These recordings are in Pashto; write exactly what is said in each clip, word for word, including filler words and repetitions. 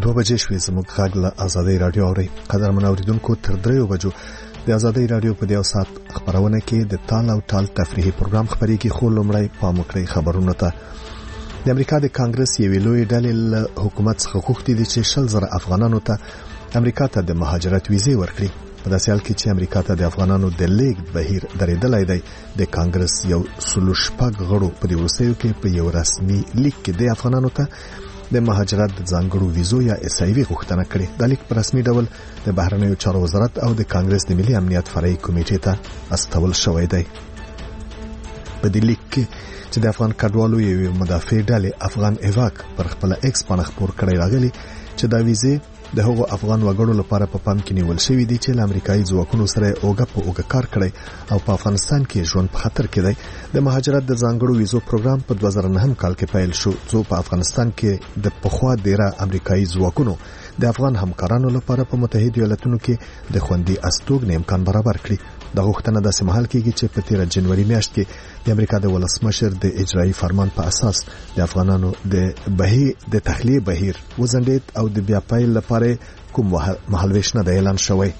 دوه بجې شوې. زموږ غږ له ازادۍ رادیو اورئ. قدرمن اوریدونکو، تر دریو بجو د ازادۍ رادیو په دیو سات خبرونه کې د تال او ټال تفریحي پروګرام خبرېږي. خو لومړی پام وکړئ خبرونه ته. د امریکا د کانګرس یوې لویې ډلې له حکومت څخه غوښتي دي چې شل زره افغانانو ته امریکا ته د مهاجرت ویزې ورکړي. په داسې حال کې چې امریکا ته د افغانانو د لیږد بهیر درېدلی دی، د کانګرس یو سلو شپږ غړو په دې وروستیو کې په یو رسمي لیک کې د افغانانو ته د مهاجرت د ځانګړو ویزو یا اس ای وی غوښتنه کړې. د لیک په رسمي ډول د بهرنیو چارو وزارت او د کانګرس د ملي امنیت فرعي کمیټې ته استول شوی دی. په دې لیک کې چې د افغان کډوالو یو مدافع ډلې افغان ایواک پر خپل ایکس باندې خبر کړی راغلی چې دا ویزې د هغو افغان وګړو لپاره په پام کې نیول شوی دي چې له امریکایي ځواکونو سره اوګه په اوګه کار کړی او په افغانستان کې ژوند په خطر کې دی. د مهاجرت د ځانګړو ویزو پروګرام په دوه زره نهم کال کې پیل شو، څو په افغانستان کې د پخوا ډیره امریکایي ځواکونو د افغان همکارانو لپاره په متحده ایالاتونو کې د خوندي استوګنې امکان برابر کړي. د غوښتنه داسې مهال کېږي چې په تیر جنوري میاشت کې د امریکا د ولسمشر د اجرایي فرمان په اساس د افغانانو د بهیر د تخلیه بهیر وزندید او د بیا پیل لپاره کوم مهالویش نه د اعلان شوی.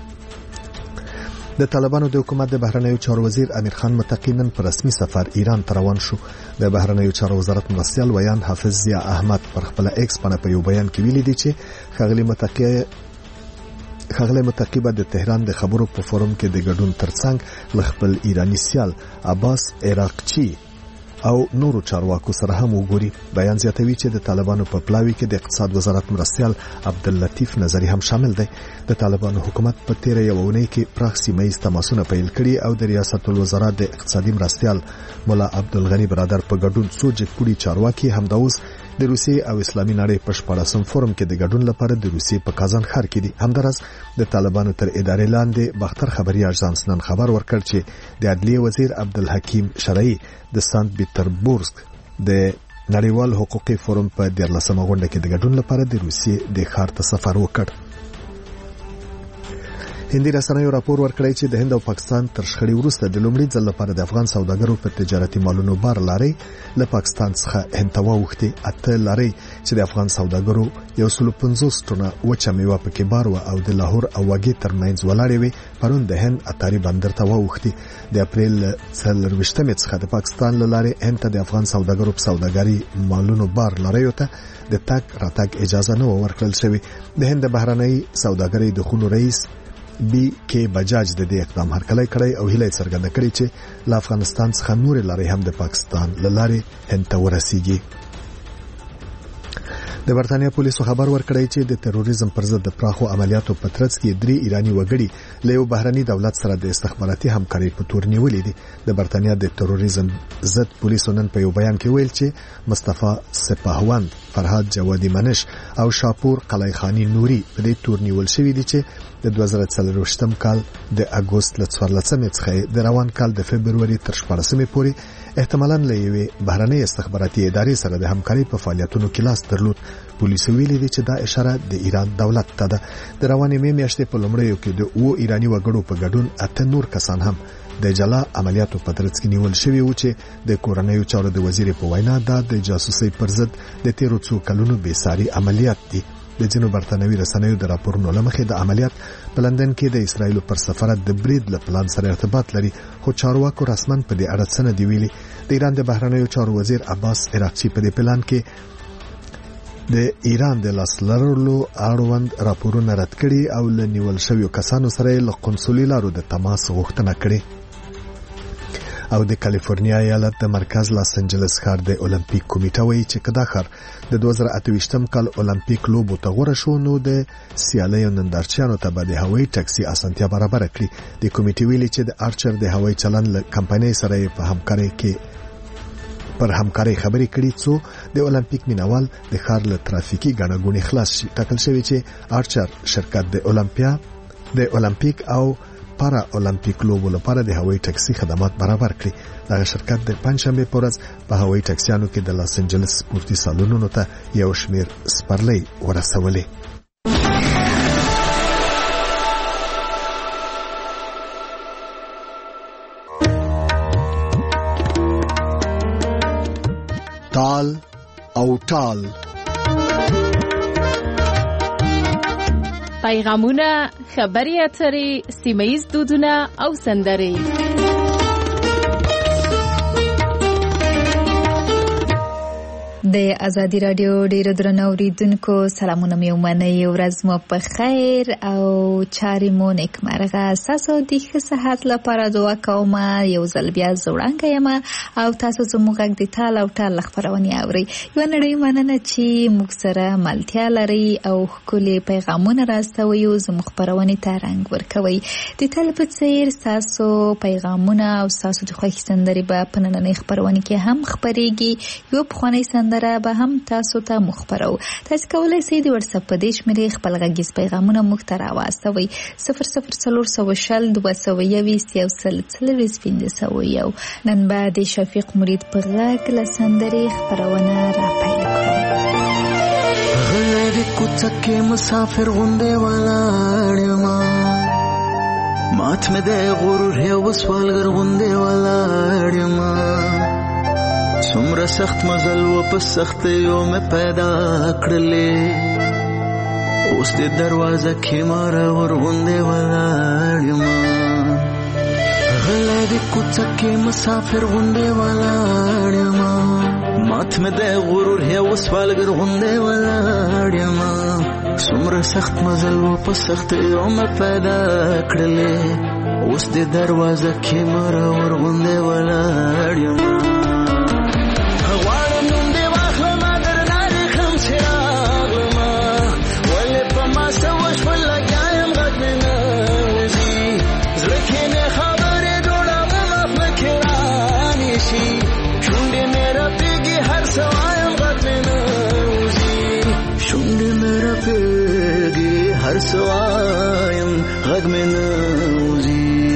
د طالبانو د حکومت د بهرنیو چارو وزیر امیر خان متقی نن په رسمي سفر ایران ته روان شو. د بهرنیو چارو وزارت مرستیال ویان حافظ ضیا احمد پر خپل ایکس باندې په یو بیان کې ویلي دی چې ښاغلي متقی ښاغلی متقی به د تهران د خبرو په فورم کې د ګډون ترڅنګ له خپل ایرانی سیال عباس عراقچی او نورو چارواکو سره هم وګوري. بیان زیاتوي چې د طالبانو په پلاوي کې د اقتصاد وزارت مرستیال عبداللطیف نظری هم شامل دی. د طالبانو حکومت په تیر یو اونۍ کې پراخ سیمه ییز تماسونه پیل کړي او د ریاست الوزرا د اقتصادي مرستیال مولا عبدالغنی برادر په ګډون څو جګپوړي چارواکي همدا اوس د روسیې او اسلامي نړۍ په شپاړسم فورم کې د ګډون لپاره د روسیې په کازان ښار کې دي. همدارس د طالبانو تر ادارې لاندې باختر خبري اژانس نن خبر ورکړ چې د عدلیه وزیر عبدالحکیم شرعي د سانت پیټرزبورګ د نړیوال حقوقي فورم په دیارلسمه غونډه کې د ګډون لپاره د روسیې د ښار ته سفر وکړ. هندي رسنیو راپور ورکړی چې د هند او پاکستان تر شخړې وروسته د لومړي ځل لپاره د افغان سوداګرو په تجارتي مالونو بار لاري له پاکستان څخه هند ته واوښتې. اته لاري چې د افغان سوداګرو یو سل پنځوس ټنه وچه میوه پکې بار و او د لاهور او واګې ترمنځ ولاړې وي پرون د هند اتاري بندر ته واوښتې. د اپریل څلرویشتمې څخه د پاکستان له لارې هند ته د افغان سوداګرو په سوداګري مالونو بار لاري ته د تګ راتګ اجازه نه ورکړل شوې. د هند بهرنۍ سوداګرۍ د خونو رئیس بی کې بجاج د دې اقدام هرکلی کړی او هیله څرګنده کړې چې له افغانستان څخه نور لارې هم د پاکستان له لارې هند ته ورسیږي. د برتانیا پولیسو خبر ورکړی چې د تروریزم پر ضد د پراخو عملیاتو په ترڅ کې درې ایرانی وګړي له یو بهرني دولت سره د استخباراتي همکارۍ په تور نیولې دي. د برتانیا د تروریزم ضد پولیسو نن په یو بیان کې ویل چې مصطفی سپاهوند، فرهاد جوادی منش او شاپور قلعه خانی نوري په دې تور نیول شوی دي چې د دوه زره څلرویشتم کال د اګوست له څوارلسمې څخه د روان کال د فبروري تر شپاړسمې پورې احتمالاً له یوې بهرنۍ استخباراتي ادارې سره د همکارۍ په فعالیتونو کې لاس درلود. پولیسو ویلي دي چې دا اشاره د ایران دولت ته ده. د روانې مې میاشتې په لومړیو کې د اوو ایرانی وګړو په ګډون اته نور کسان هم د جلا عملیاتو په ترڅ کې نیول شوی و چې د کورنیو چارو د وزیر په وینا دا د جاسوسۍ پر ضد د تیرو څو کلونو بې ساري عملیات دي. د ځینو برتانوي رسنیو د راپورونو له مخې د عملیات په لندن کې د اسرایل پر سفارت د برید له پلان سره ارتباط لري، خو چارواکو رسمن په دې اړه څه نه دی ویلي. د ایران د بهرنیو چارو وزیر عباس عراقچی په دې پلان کې د ایران د لاس لرلو اړوند راپورونه رد کړي او له نیول شویو کسانو سره له قنصلي لارو د تماس غوښتنه کړې. او د کالیفورنیا ایالت د مرکز لاس انجلس ښار د اولمپیک کمیټه وایي چې کدا ښار د دوه زره اته ویشتم کال اولمپیک لوبو ته غوړه شو نو د سیالیو نندارچیانو ته به د هوایي ټاکسي اسانتیا برابر کړي. د کمیټې ویلي چې د آرچر د هوایي چلند له کمپنۍ سره په همکارۍ کې پر همکارۍ خبرې کړي څو د اولمپیک مینوال د ښار له ترافیکي ګڼهګوڼې خلاص شي. ټاکل شوی چې آرچر شرکت د اولمپیا د اولمپیک او پارا اولمپیک لوبو لپاره د هوایي ټاکسي خدمات برابر کړي. دغه شرکت د پنځشنبه په ورځ په هوایي ټاکسیانو کې د لاس انجلس سپورتي سالونونو ته یو شمیر سپرلۍ ورسولې. تال او ټال پیغامونه، خبري اترې، سیمه‌ییز دودونه او سندرې. د ازادي رادیو ډیرو درنو اوریدونکو سلامونه مې ومنئ. ورځ مو په خیر او چارې مو نیکمرغه. تاسو د ښه صحت لپاره دعا کوم. یو ځل بیا زوړنګ یم او تاسو زموږ غږ د ټال او ټال خبرونه اورئ. یو نړۍ مننه چې موږ سره ملتیا لري او ښکلي پیغامونه راستوي او زموږ خبرونه ته رنګ ورکوي. د تل په څیر تاسو پیغامونه او تاسو د خوښ سندرې به په نننۍ خبرونه کې هم خبرېږي. یو پخوانی سندره به هم تاسو ته مخبرو. تاسو کولای شئ د واتس اپ په دې شمېرې خپل غږیز پیغامونه موږ ته راواستوئ. صفر صفر څلور سوه شل دوه سوه یویشت یو سل څلوېښت پنځه سوه یو. نن به د شفیق مرید په غږ له سندرې خپرونه راپیل کړو. غلی د کوڅه کې مسافر غوندې ولاړ یمه، مات مې د غرور یو سوالګر غوندې ولاړ یمه. څومره سخت مزل و په سختیو مې پیدا کړلې، اوس د دروازه کې مرور غوندې ولاړ یمه. غلی د کوڅه کې مسافر غوندې ولاړ یمه، مات مې د غرور یو سوالګر غوندې ولاړ یمه. څومره سخت مزل و په سختیو مې پیدا کړلې، اوس د دروازه کې مرور غوندې ولاړ یمه. هر سوایم غږ مې نه وځي.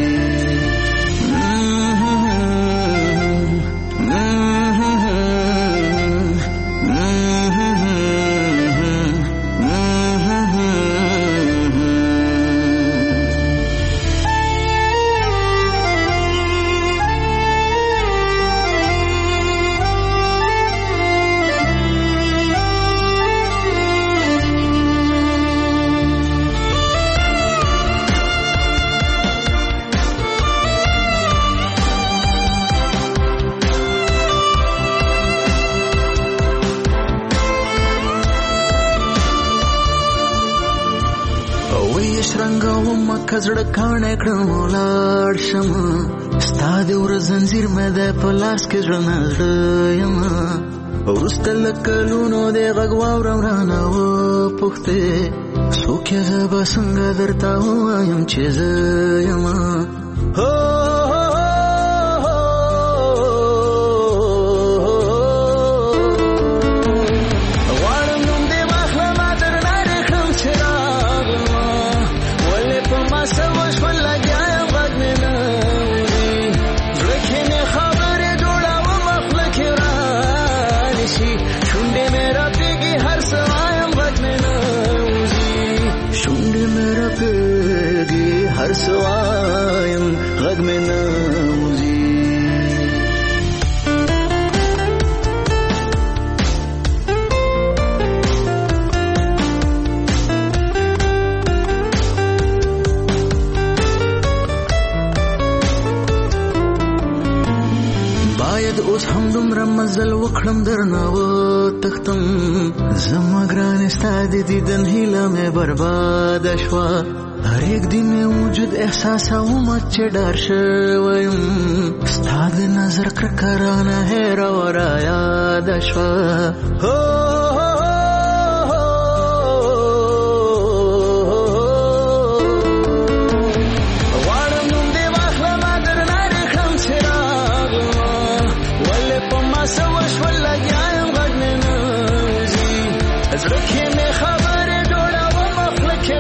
کزړه کاڼه کړم ولاړ شم، ستا د ور زنځیر مې د په لاس کې زړه نه زړه یم. وروسته له کلونو د غږ واورم رانه وپوښتې، څوک یې زه به څنګه درته ووایم چې زه یم. هر سوایم غږ مې نه وځي. باید اوس هم دومره مزل وکړم درنه وتښتم، زما ګرانې ستا د دیدن هیله مې برباده شوه. هر یک دی مې وجود احساسوم چې ډار شویم، ستا د نظر کرکه رانه هېره و رایاده شوه. غواړم نوم دې واخلمه درنه دې کړم چې راغلمه، ولې په ما څه وشول لګیا یم غږ مې نه وځي. زړه کې مې خبرې جوړوم خوله کې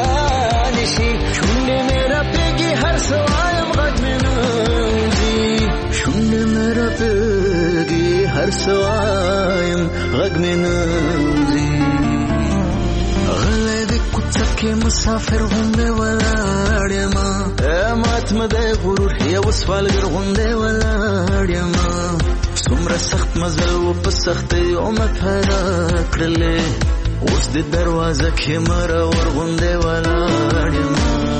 شونډې مې رپېږي هر څه وایم غږ مې نه وځي. شونډې مې رپېږي هر څه وایم غږ مې نه وځي. غلی د کوڅه کې مسافر غوندې ولاړ یمه، مات مې د غرور یو سوالګر غوندې ولاړ یمه. څومره سخت مزل و په سختیو مې پیدا کړلې، اوس د دروازه کې مره ورغونډې ولاړ یم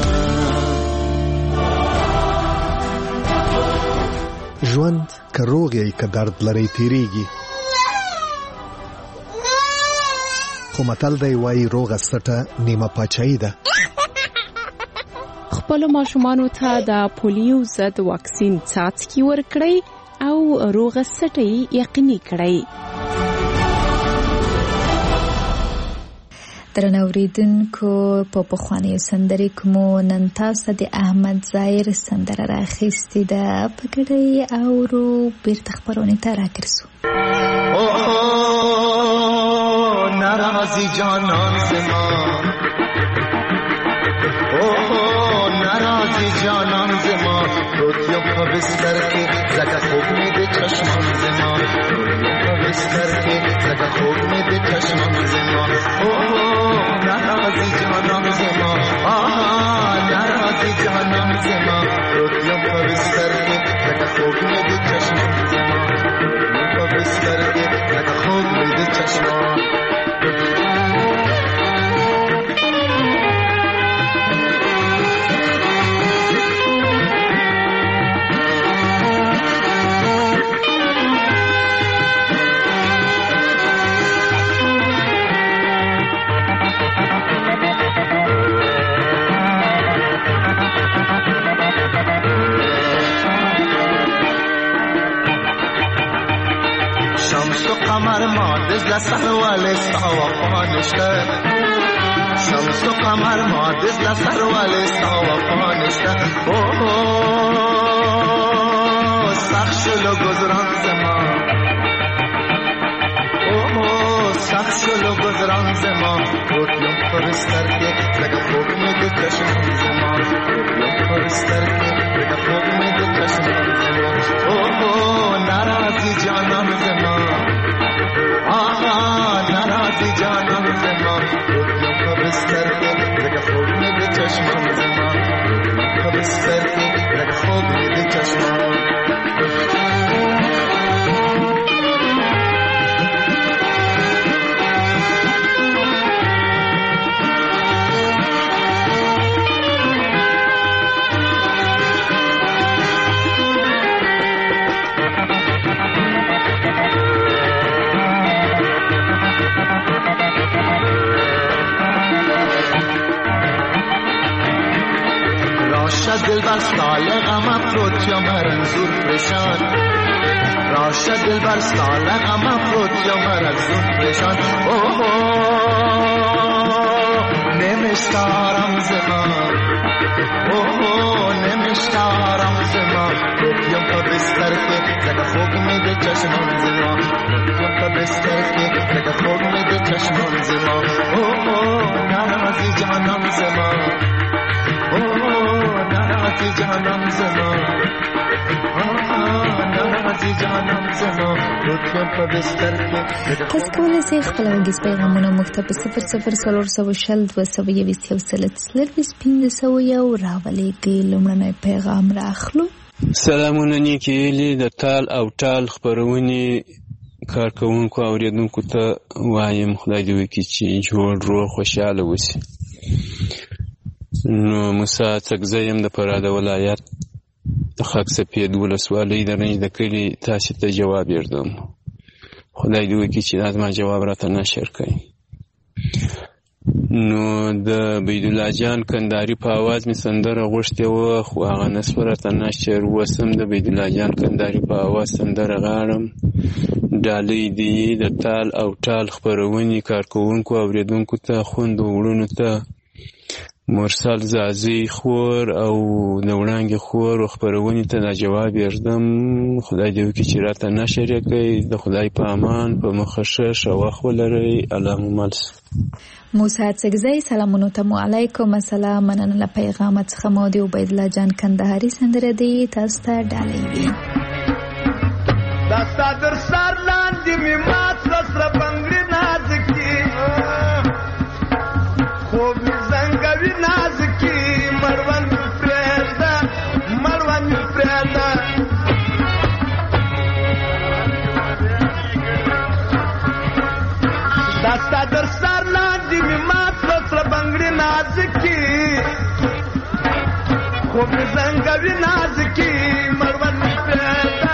ژوند که روغ یې که درد لري تیریږي خو متل دی وایي روغه سټه نیمه پاچاهي ده. خپلو ماشومانو ته د پولیو ضد واکسین څاڅکي ورکړئ او روغه سټه یې یقیني کړئ. درنو اوریدونکو په پخوانیو سندرې کومو نن تاسو د احمد ظاهر سندره راخیستې ده په ګډه اورو بیرته خپرونې ته راګرځو. ناراضی جانان زما اوه ناراضی جانان زما روتیم په بستر کې زکه خوب مې د چشمان زما روتیم په بستر کې زکه خوب مې د چشمان زما اوه ناراضی جانان زما آها ناراضی جانان زما روتیم په بستر کې زکه خوب مې د چشمان زما روتیم په بستر کې زکه خوب مې د چشمان قمر ما دزل سر والي سوا پانشته شمس و قمر ما دزل سر والي سوا پانشته اوه سخت شلو گذران زما اوه سخت شلو گذران زما روتیم پرستر که لگه خوب می ده چشمان زما روتیم پرستر که لگه خوب می ده چشمان زما اوه ناراضی جانان زما آها ناراضی جانان زما روتیم په بستر کې لکه خوب مې د چشمان زما روتیم په بستر کې لکه خوب مې د چشمان دلبر سال غم افروت یا مرنزور پریشان راشه دلبر سال غم افروت یا مرنزور پریشان اوه نمیشتارم زما اوه نمیشتارم زما روتیم پا بستر که لگه خوب میده چشمان زما روتیم پا بستر که لگه خوب میده چشمان زما اوه ناراضی جانم زما اوه ناراضی جانم زما ناراضی جانم زما روتیم په بستر کې تاسو کولای شئ خپل غږیز پیغامونه موږ ته په صفر صفر څلور سوه شل دوه سوه یویشت یو سل څلرویشت پنځه سوه یو راولېږئ. لومړنی پیغام راخلو. سلامونه نیکې هیلې د تال او ټال خپرونې کارکوونکو اورېدونکو ته وایم خدای دې وکړي چې جوړ روغ خوشحاله اوسي. نو موسی څکزی یم د فراه د ولایت د خاک سپید ولسوالۍ د رنج د کلي تاسې ته جواب یردم. خدای دې وکړي چې دا زما جواب راته نشر کړي. نو د بیدالله جان کندهاري په اواز مې سندره غوښتې وه خو هغه نسوه راته نشر. اوس هم د بیدالله جان کندهاري په اواز سندره غاړم. ډالۍ دې د تال او ټال خپرونې کارکوونکو اورېدونکو ته خویندو وروڼو ته مرسل زازی خور او د وړانګې خور او خپرونې ته دا جواب یردم. خدای دې وکړي چې راته نشر یې کړئ. د خدای په امان په مخه ښه ښه وخت ولرئ. اللهم ملس. موسی څکزی سلامونو ته مو علیکم السلام. مننه له پیغامت څخه مو د عبیدالله جان کندهاري سندره دی تاسو ته ډالۍ وي. دا صدر سر لاندې مې مات سره بنګړي نازکي خوب مې زنګوي نازکي مړوند مې پرېږده مړوند مې پرېږده دا صدر سر خوب زنګوي نازکي مړوند مې پرېږده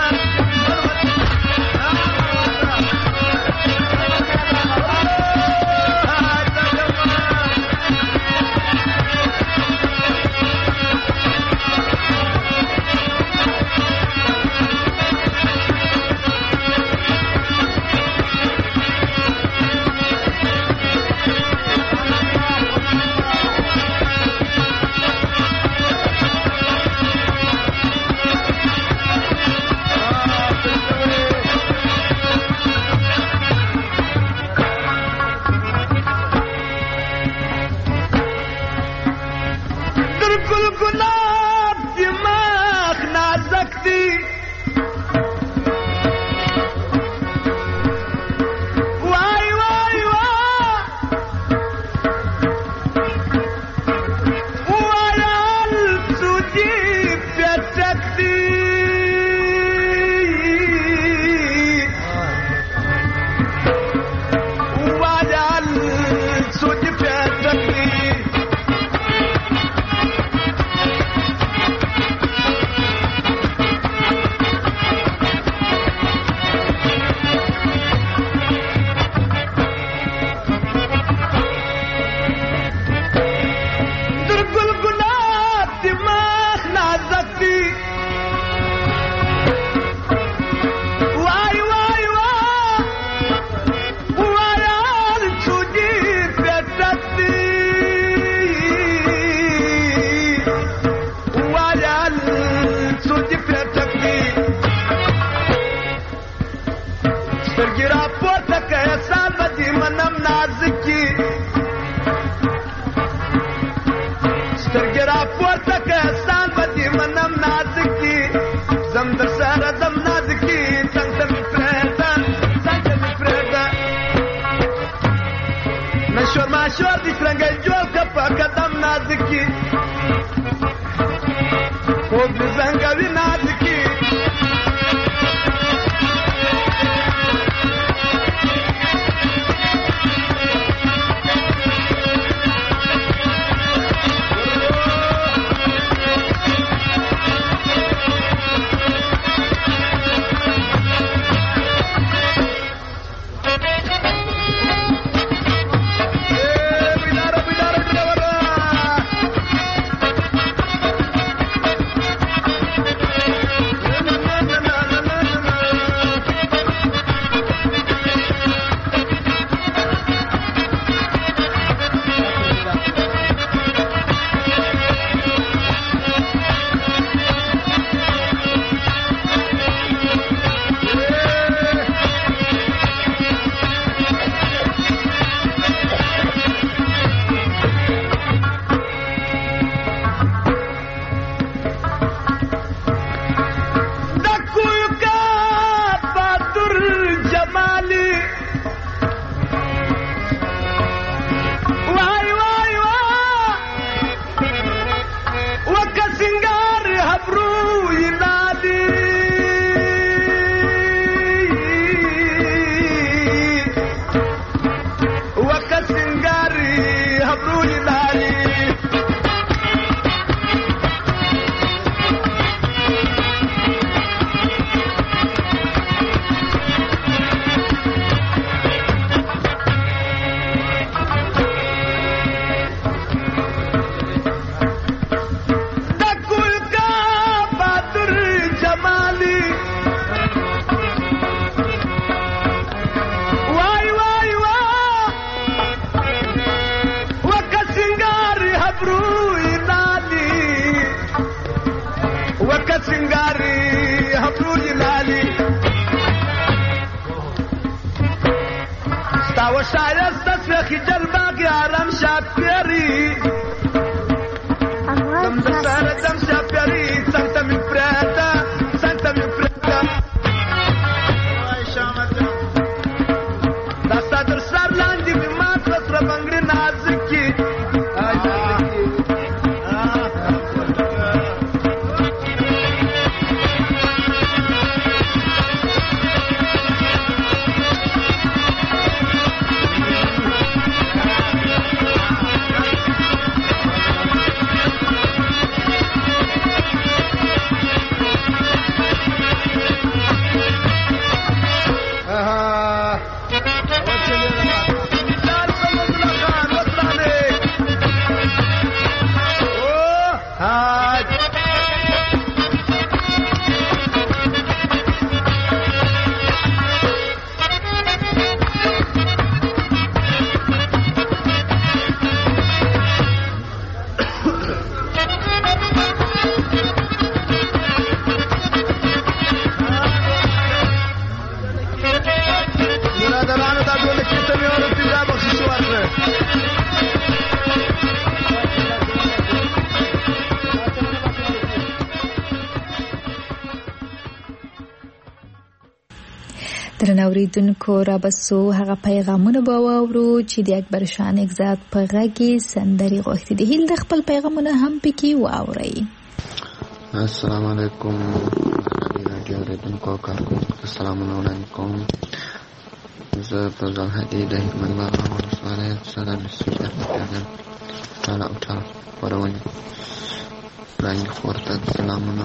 درنو اوریدونکو را بسو هغه پیغامونه به واورو چې د اکبر شاه نګزاد په غږ کې سندرې غوښتي دي. هیل د خپل پیغامونه هم پکې واورئ. السلام علیکم رادیو اوریدونکو کارکونکو السلام علیکم. زه فضل هدی د حکمت بابا ولسوالۍ صدر مسجد درپیاږم ټاله او ټاله خپرونې وړاندې خور ته سلامونه.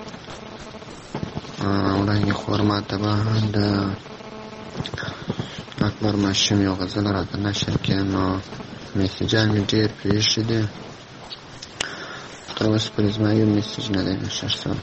وړاندې خور ما ته به د اکبر ماشوم یو غزل راته نشر کړي نو میسیجان مې ډېر پرېښي دي تر اوسه پورې زما یو میسیج نه دی نشر شوی.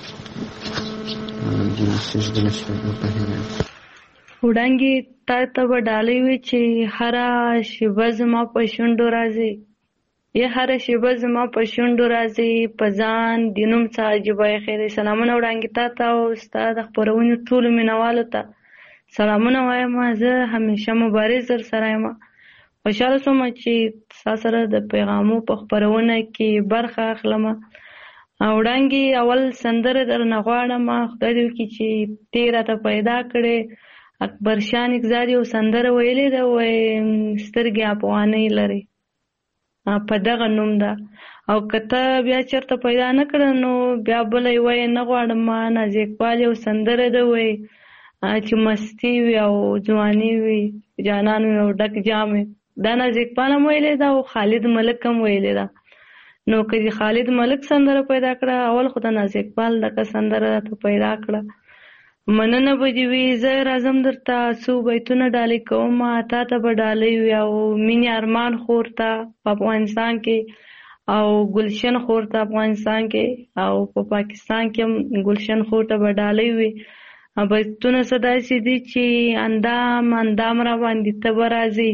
د میسیج د نشرېدو په هیله یم. وړانګې تا ته به ډالۍ وي چې هره شېبه زما په شونډو راځي یا هره شېبه زما په شونډو راځي په ځان د نوم څه عجیبه خیر. سلامونه وړانګې تا ته او ستا د خپرونې ټولو مینوالو ته سلامونه وایم. زه همیشه مبارز در سره یم. خوشحاله شوم چې ستا سره د پیغامو په خپرونه کې برخه اخلم. وړانګې اول سندره درنه غواړم. خدای دې وکړي چې ته راته پیدا کړې. اکبر شاه نګزاد یو سندره ویلې ده وایي سترګې افغانۍ لري په دغه نوم ده او که ته بیا چېرته پیدا نه کړه نو بیا بله یې وایي نه غواړم. ناز اقبال یو سندره ده وایي چې مستی وي او ځواني وي جانان وي او ډک جام وي. دا ناز اقبال هم ویلې ده او خالد ملک هم ویلې ده. نو که دې خالد ملک سندره پیدا کړه اول خو د ناز اقبال دغه سندره راته پیدا کړه. مننه به دې وي. زه راځم درته څو بیتونه ډالۍ کوم. تا ته به ډالۍ وي او مینې ارمان خور ته په افغانستان کې او ګلشن خور ته افغانستان کې او په پاکستان کې هم ګلشن خور ته به ډالۍ وي. بیتونه څه داسې دي چې اندام اندام را باندې ته به راځي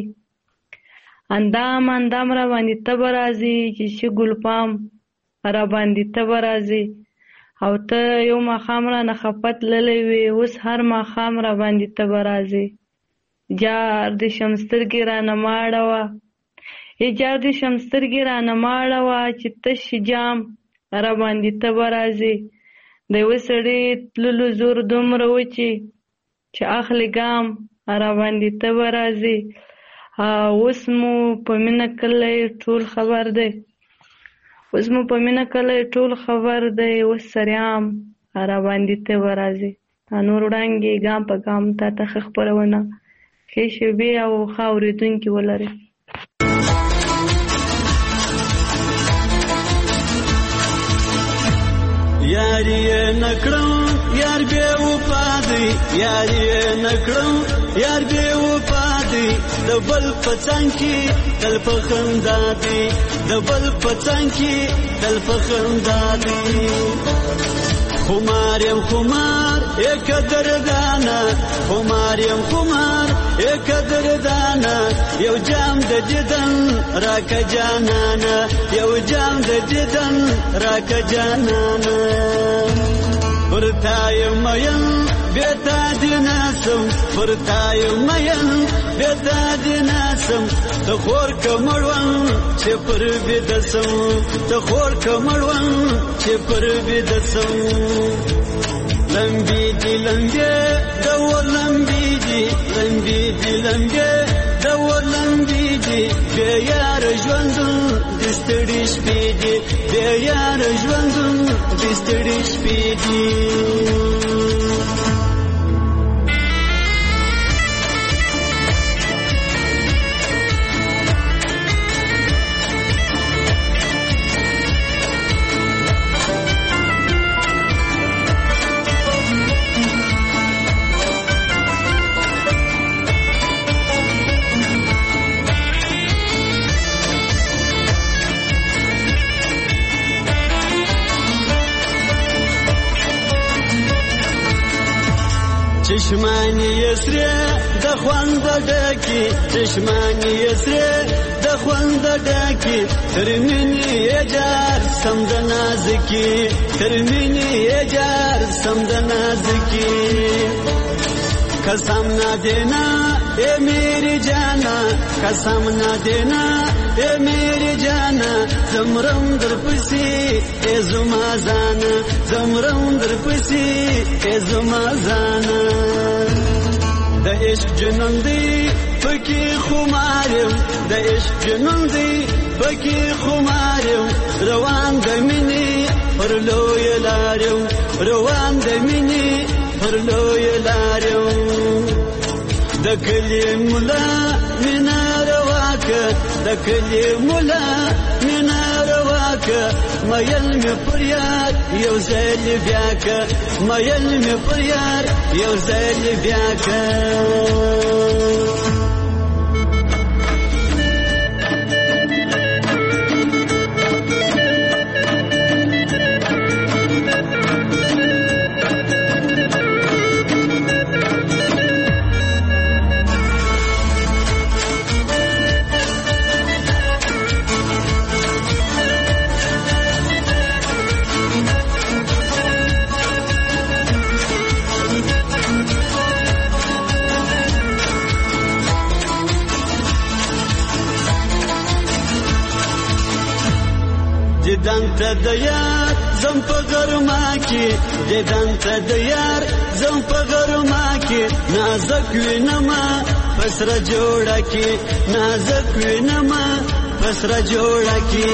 اندام اندام را باندې ته به راځي چې شي ګلپام را باندې ته به راځي او ته یو ماښام را نه خفه تللی وې اوس هر ماښام را باندې ته به راځې. جار دې شمسترګې رانه مه اړوه ای جار دې شمسترګې رانه مه اړوه چې تش جام را باندې ته به راځې. د یوه سړي تللو زور دومره و چې چې اخلي ګام را باندې ته به راځې. اوس مو په مینه کلی ټول خبر دی اوس مو په مینه کلی ټول خبر دی اوس سریام را باندې ته به راځې. نور وړانګې ګام په ګام تا ته ښه خپرونه ښې شېبې او ښه اورېدونکي ولرئ. یاری یې نکړم یار بې وفا دی یاری یې نکړم یار بې وفا دی د بل په څنګ کې تل په خندا دی د بل په څنګ کې تل په خندا دی. خمار یم خمار ای قدردانه خمار یم خمار ای قدردانه یو جام د دیدن راکه جانانه یو جام د دیدن راکه جانانه. ورته یم مین بېتا دې ناسم ورته یم مین بېتا دې ناسم ته خور که مړوم چې پر بېده سم ته خور که مړوم چې پر بېده سم. لمبي دي لمبي د ور لمبي دي لمبي دي لمبي د ور لمبي دي بې یاره ژوندون د ستړي شپې دي بې یاره ژوندون د ستړي شپې دي. چشمانی یسری د خوند ډکی چشمانی یسری د خوند ډکی ترمنی یجار سم د نازکی ترمنی یجار سم د نازکی. قسم نہ دینا اے میری جانا قسم نہ دینا اے میری جانا زمرم در پسی اے زما زانا زمرم در پسی اے زما زانا. عشق جنون دی پکې خمارم د عشق جنون دی پکې خمارم روان د مینې پر لوی لارم روان د مینې پر لوی لارم د کلی مولا مینا رواکه د کلی مولا مینا رواکه مایل می پر یار یو ځل بیا که مایل می پر یار یو ځل بیا که دیدن ته د یار زم په ګرما کې دیدن ته د یار زم په ګرما کې نازک وینما پسره جوړه کې نازک وینما پسره جوړه کې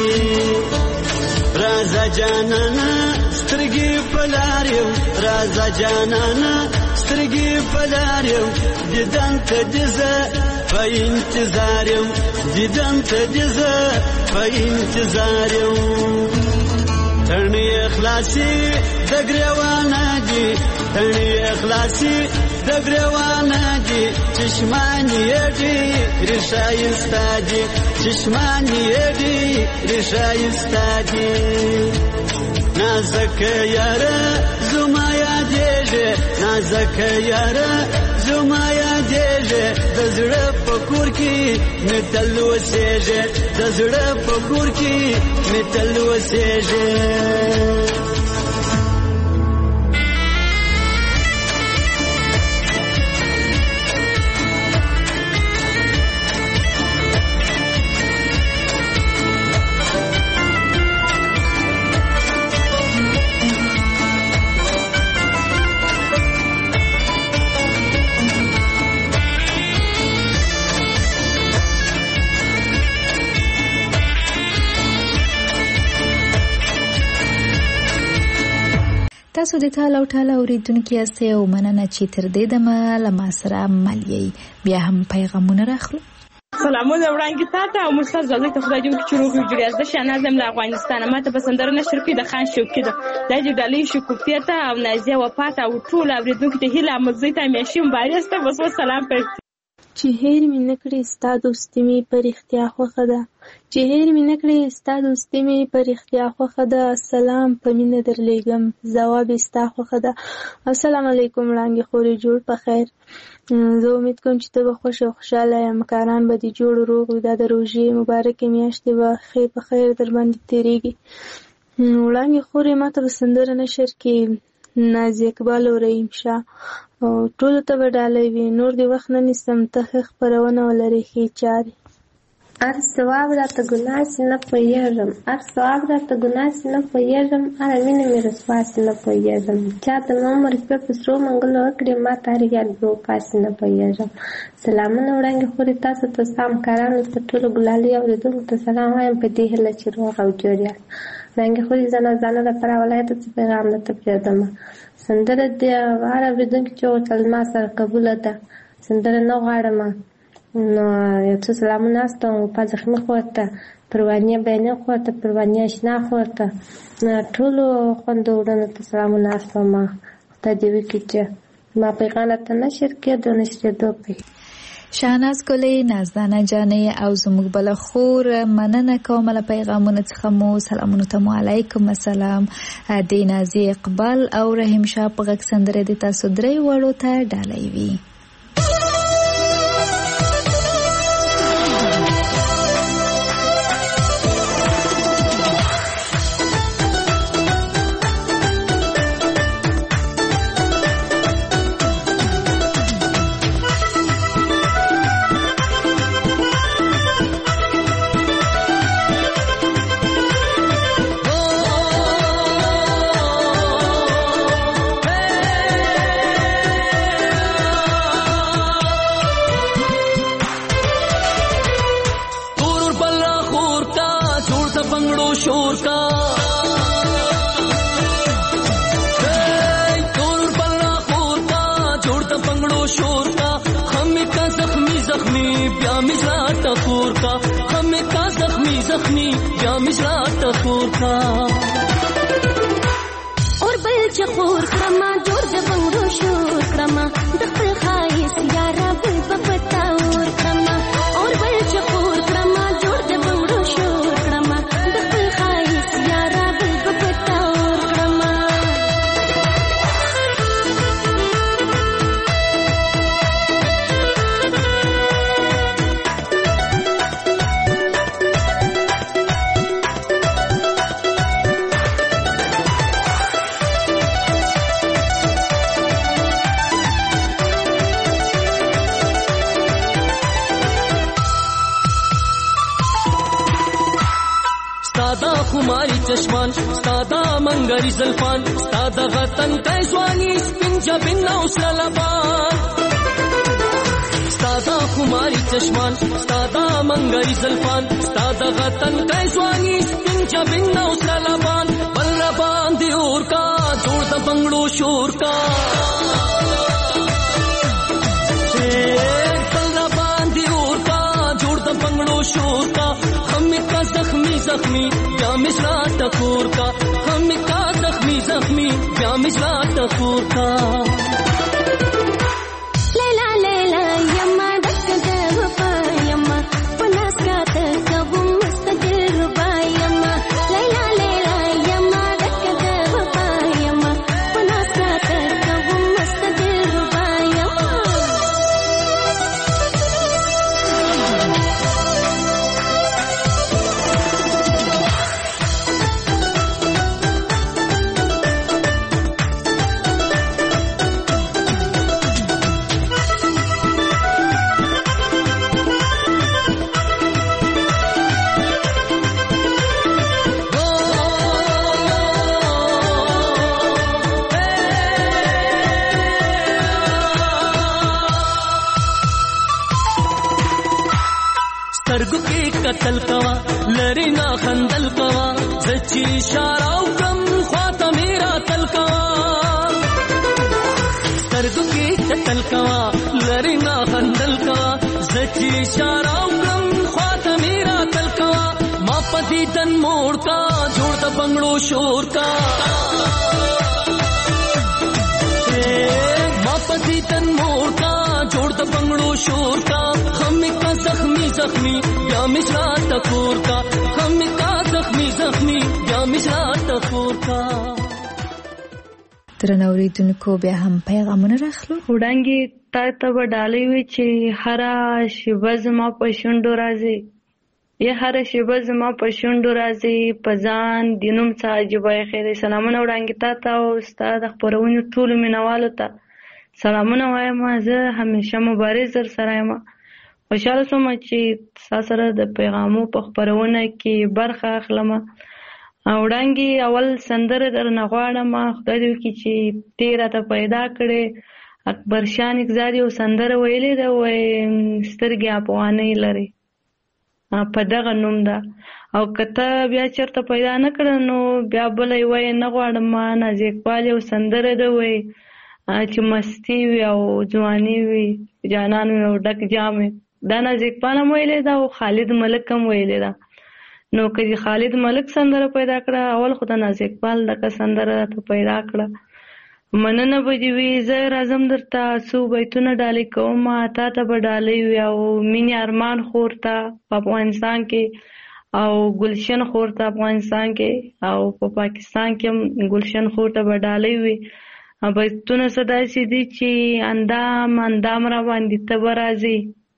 رازا جانانا سترګې پلاریو رازا جانانا سترګې پلاریو دیدن ته دزه په انتظار یم دیدن ته دزه په انتظار یم تڼۍ اخلاصي د ګریوانه دي تڼۍ اخلاصي د ګریوانه دي چشمانې دي ریښایسته دي چشمانې دي ریښایسته دي نازک یاره زما یادېږي نازک یاره زما یادېږي د زړه په کور کې مې تل اوسېږي د زړه په کور کې مې تل اوسېږي تاسو د ټاله او ټاله اوریدونکو یاستئ او مننه چې تر دې دمه له ما سره مل یې بیا هم پیغامونه راخلو. سلامونه وړاندې تاسو او مستر زوی ته خدای دې چې روغ جوړ یاست. شنازم له افغانستان ماته پسندره نشر کې د خان شوقي ده د جګړې شکوفیه ته او نازیه وفات او ټول اوریدونکو ته هیله مزي ته میشي مبارسته بس سلام پېښ چې هیر مې نکړې ستا دوستي مې پر اختیا خوښه ده چې هیر مې نکړې ستا دوستي مې پر اختیا خوښه ده سلام په مینه درلېږم ځواب ستا خوښه ده. السلام علیکم وړانګې خورې جوړ په خیر. زه امید کوم چې ته به خوښ او خوشحاله یې مکاران به دې جوړ روغ وي دا د روژې مبارکې میاشتې به ښې په خیر در باندې تېرېږي. وړانګې خورې ما ته به سندره نشر کې نازي اقبال او رحیم شاه او ټولو ته به ډالۍ وي. نور دې وخت نه نیسم ته ښه خپرونه ولرې ښې چارې. هر ثواب راته ګناه سي نه پوهېږم هر ثواب راته ګناه سي نه پوهېږم هره مینه مې رسوا سي نه پوهېږم چا ته مې عمر شپې په سرو منګلو وکړې ما ته هر یاد به وفا سي نه پوهېږم. سلامونه وړاندې خورې تاسو ته ستا همکارانو ته ټولو ګلالي اورېدونکو ته سلام وایم په دې هیله چې روغ او جوړ یاست. وړاندې خورې زه نازانه دپاره ولایته څه پیغام درته پرېږدمه. سندره دې هر اورېدونکي چې وغوښتل ما سره قبوله ده سندره نه غواړمه نو یو څه سلامونه استوم وفا زخمي خور ته پروانې بیانې خور ته پروانې اشنا خور ته ټولو خوندو وروڼو ته سلامونه استوم. خدای دې وکړي چې ما پیغام راته نشر کېدو نشرېدو پې شاهناز ګلې نازدانه جانې او زموږ بله خور مننه کوم له پیغامونو څخه مو سلامونه ته مو علیکم السلام. د نازي اقبال او رحیم شاه په غږ سندره د تاسو درې وړو ته ډالۍ وي. زخمی بیا مزرا تخور کا اور بل چخور کرما جوړ د بنگړو شور کرما د خپل خایس یارا بل پپتا اور کرما اور بل چخور کرما جوړ د بنگړو شور کرما د خپل خایس یارا بل پپتا اور کرما خماری چشمان ستادا منگری زلفان ستادا غتن کیسوانی سپین جبین نوسل لبان ستادا خماری چشمان ستادا منگری زلفان ستادا غتن کیسوانی سپین جبین نوسل لبان بل ربان دیور کا جوڑ دا بنگلو شور کا بل ربان دیور کا جوڑ دا بنگلو شور کا ہمیں کا زخمی زخمی بیا مزرا تخور کا ہمیں کا زخمی زخمی بیا مزرا تخور کا لیلا لیلا یما دک د وفا یما پناس کا تکو مستقل ربا یما لیلا لیلا یما دک د وفا یما پناس کا تکو مستقل ربا یما سترګو کې قتل کوا لری نا خندل کوا زچی اشاره وکم خواته میرا تل کوا سترګو کې قتل کوا لری نا خندل کوا زچی اشاره وکم خواته میرا تل کوا ما پدی تن موړ کا جوړ د بنگړو شور کا ما پدی تن موړ کا جوړ د بنگړو شور کا ہمیں کا زخمی زخمی بیا مزرا تخور کا ہمیں کا زخمی زخمی بیا مزرا تخور کا درنو اوریدونکو بیا هم پیغامونه راخلو وړانګې تا ته به ډالۍ وي چې هره شیبه زما په شونډو راځي یا هره شیبه زما په شونډو راځي په ځان د نوم څه عجیبه خیر سلامونه وړانګې تا ته او ستا د خپرونې ټولو مینوالو ته سلامونه وایم زه همیشه مبارز در سره یم خوشحاله شوم چې ستا سره د پیغامو په خپرونه کې برخه اخلم وړانګې اول سندره درنه غواړم خدای دې وکړي چې ته راته پیدا کړې اکبر شاه نګزار یو سندره ویلې ده وایي سترګې افغانۍ لري په دغه نوم ده او که ته بیا چېرته پیدا نه کړه نو بیا بله یې وایي نه غواړم ناز اقبال یو سندره ده وایي چې مستی وي او ځواني وي جانان وي او ډک جام وي دا ناز اقبال هم ویلې ده او خالد ملک هم ویلې ده نو که خالد ملک سندره پیدا کړه اول خو د ناز اقبال دغه سندره ته پیدا کړه مننه به دې وي زه راځم درته څو بیتونه ډالۍ کوم تا ته به ډالۍ وي او مینې ارمان خور ته په افغانستان کې او ګلشن خور ته افغانستان کې او په پاکستان کې هم ګلشن خور ته به ډالۍ وي بیتونه څه داسې دي چې اندام اندام را باندې ته به راځي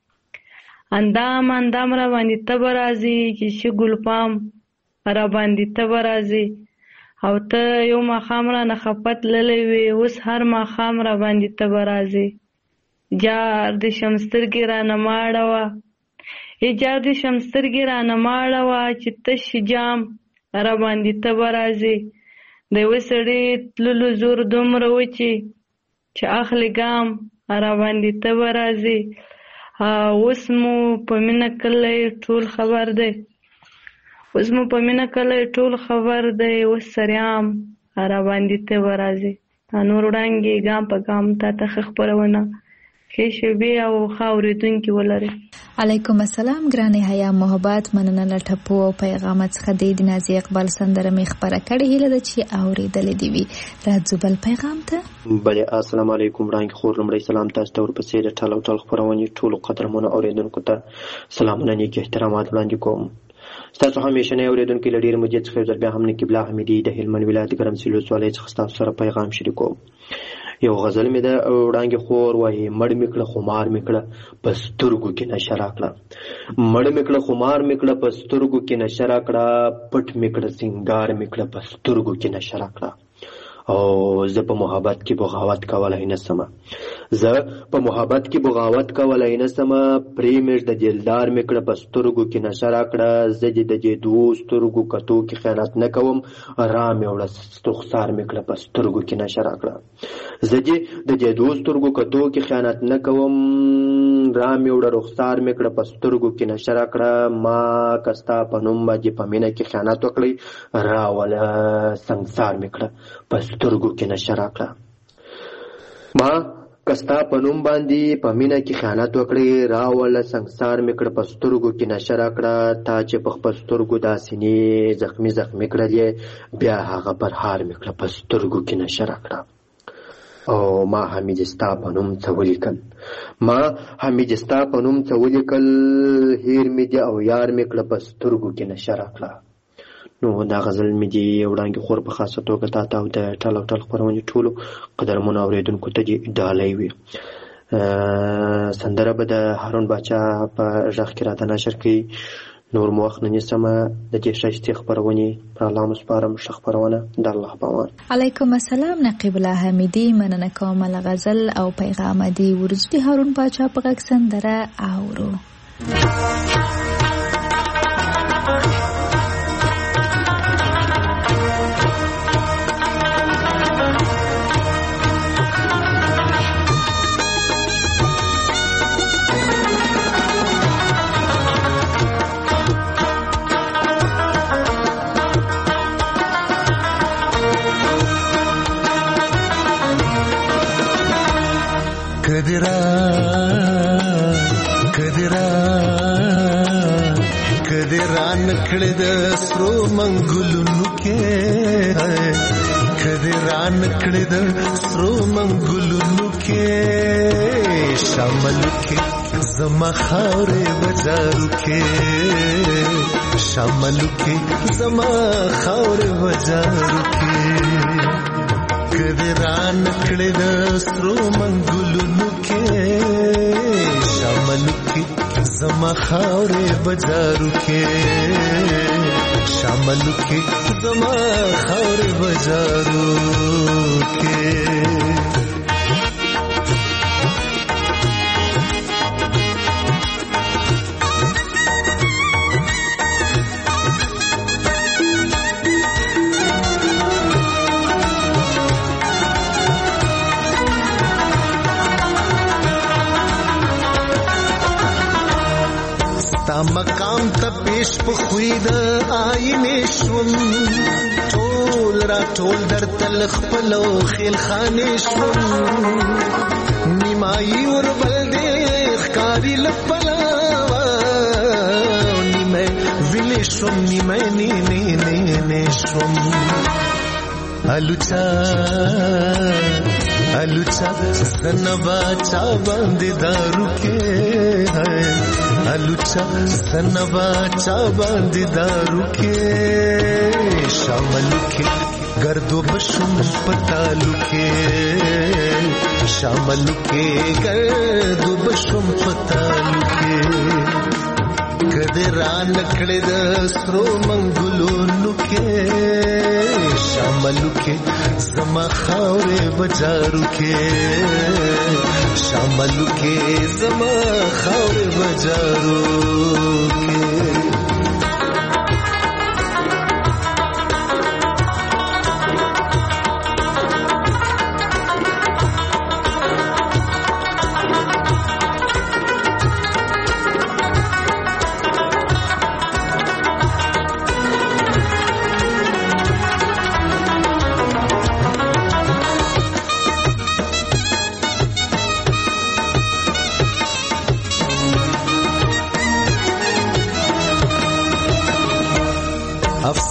اندام اندام را باندې ته به راځي چې شي ګلپام را باندې ته به راځي او ته یو ماښام رانه خفه تللی وې اوس هر ماښام را باندې ته به راځې جار د شم سترګې رانه مه اړوه ای جار د شم سترګې رانه مه اړوه چې تش جام را باندې ته به راځې د یوه سړي تللو زور دومره و چې اخلي ګام را باندې ته به راځې اوس مو په مینه کلی ټول خبر دی اوس مو په مینه کلی ټول خبر دی اوس سریام را باندې ته به راځې نور وړانګې ګام په ګام تا ته ښه خپرونه ښې شیبې او ښه اورېدونکي ولرئ. علیکم السلام ګرانې حیا محبت، مننه له ټپو او پیغامات څخه دی. د نازي اقبال سندره مې خپره کړې، هیله ده چې اورېدلې دې وي. راځو بل پیغام ته. بله السلام علیکم وړاندې خور لومړی سلام تاسو ته ورپسې د ټل او ټل خپرونې ټولو قدرمنو اورېدونکو ته سلامونه نیک احترامات وړاندې کوم. ستاسو همیشنی اورېدونکي له ډېرې مودې څخه یو ځل بیا هم نقیب الله حمیدي د هلمند ولایت ګرمسیر ولسوالۍ څخه ستاسو سره پیغام شریکوم. یو غزل مې ده وړاندې خور وایي مړ مې کړه خمار مې کړه په سترګو کې نشه راکړه، مړ مې کړه خمار مې کړه په سترګو کې نشه راکړه، پټ مې کړه سینګار مې کړه په سترګو کې نشه راکړه. او زه په محبت کې بغاوت کولای نه سمه، زه په محبت کې بغاوت کولای نه سمه، پرې مې د دلدار مې کړه په سترګو کې نشه راکړه، زه دې د دې دوو سترګو کتو کې خیانت نه کوم، را مې وړه رخسار مې کړه په سترګو کې نشه راکړه، زه دې د دې دوو سترګو کتو کې خیانت نه کوم، را مې وړه رخسار مې کړه په سترګو کې نشه راکړه، ما که ستا په نوم باندې په مینه کې خیانت وکړی، راوله سنګسار مې کړه په سترګو کې نشه راکړه، ما که ستا په نوم باندې په مینه کې خیانت وکړی، راوله سنګسار مې کړه په سترګو کې نشه راکړه، تا چې په خپل سترګو دا سینې زخمي زخمي کړلې، بیا هغه پرهار مې کړه په سترګو کې نشه راکړه. او ما حمید ستا په نوم څه ولیکل، ما حمید ستا په نوم څه ولیکل، هیر مې دي او یار مې کړه په سترګو کې نشه راکړه. نو دا غزل مې دي وړاندې خور په خاصه توګه تا ته او د ټل او ټل خپرونې ټولو قدرمنو اورېدونکو ته دې ډالۍ وي. سندره به د هارون باچا په غږ کې راته نشر کوي. نور مو وخت نه نیسمه، د دې ښایستې خپرونې پر الله مو سپارم. ښه خپرونه د الله په امان. علیکم السلام نقیب الله حمیدي، مننه کوم له غزل او پیغام دې ورجدي هارون باچا په غږ سندره اورو. کدرا کدرا کدرا نکړه د سرو منګلونو کې، کدرا نکړه د سرو منګلونو کې، شامل کې زما خاورې بازارو کې، شامل کې زما خاورې بازارو کې، کدرا نکړه د سرو منګلونو کې، شامل کې زما خاورې بازارو کې، شامل کې زما خاورې بازارو کې. مقام ته پیش په خوی د آینې شوم، ټول را ټول در تل خپلو خیل خانې شوم، نیمایي وربل دې ښکاري لپلاوه، نیمه ویلې شوم نیمه نیمه نیمه شوم، الوچا الوچا سنبا چا باندې دارو کې، الوچا سنبا چا باندې دارو کې، شامل کې گردو بشم پتالو کې، شامل کې گردو بشم پتالو کې، کدرا نکړه د سرو منګلونو کې، شامل کې زما خاورې بازارو کې، شامل کې زما خاورې بازارو کې.